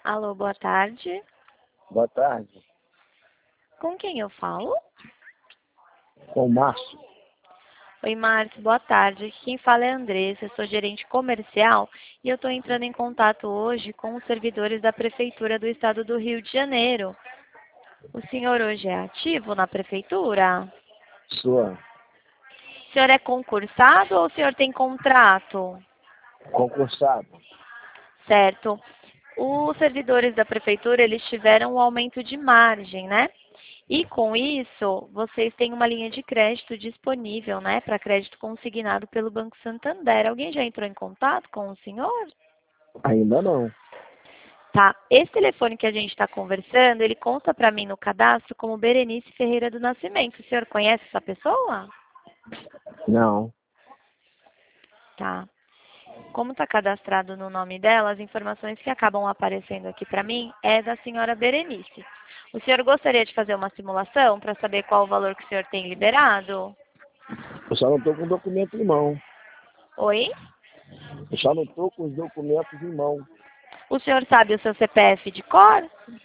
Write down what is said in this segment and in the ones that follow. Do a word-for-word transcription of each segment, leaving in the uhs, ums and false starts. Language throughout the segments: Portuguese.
Alô, boa tarde. Boa tarde. Com quem eu falo? Com o Márcio. Oi, Márcio, boa tarde. Quem fala é a Andressa, eu sou gerente comercial e eu estou entrando em contato hoje com os servidores da Prefeitura do Estado do Rio de Janeiro. O senhor hoje é ativo na Prefeitura? Sua O senhor é concursado ou o senhor tem contrato? concursado. Certo. Os servidores da Prefeitura, eles tiveram um aumento de margem, né? E com isso, vocês têm uma linha de crédito disponível, né, para crédito consignado pelo Banco Santander. Alguém já entrou em contato com o senhor? Ainda não. Tá. Esse telefone que a gente está conversando, ele conta para mim no cadastro como Berenice Ferreira do Nascimento. O senhor conhece essa pessoa? Não. Tá. Como está cadastrado no nome dela, as informações que acabam aparecendo aqui para mim é da senhora Berenice. O senhor gostaria de fazer uma simulação para saber qual o valor que o senhor tem liberado? Eu só não estou com documento em mão. Oi? Eu só não estou com os documentos em mão. O senhor sabe o seu C P F de cor?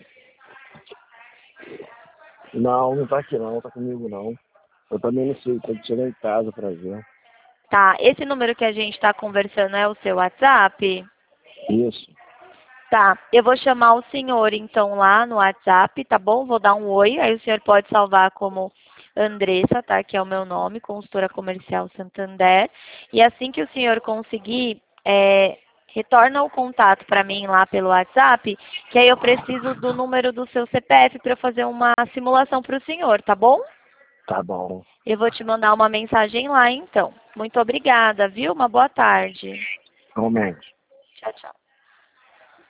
Não, não está aqui não, está comigo não. Eu também não sei, tem que chegar em casa para ver. Tá. Esse número que a gente está conversando é o seu WhatsApp? Isso. Tá. Eu vou chamar o senhor, então, lá no WhatsApp, tá bom? Vou dar um oi, aí o senhor pode salvar como Andressa, tá? Que é o meu nome, consultora comercial Santander. E assim que o senhor conseguir, é, retorna o contato para mim lá pelo WhatsApp, que aí eu preciso do número do seu C P F para eu fazer uma simulação para o senhor, tá bom? Tá bom. Eu vou te mandar uma mensagem lá, então. Muito obrigada, viu? Uma boa tarde. Realmente. Tchau, tchau.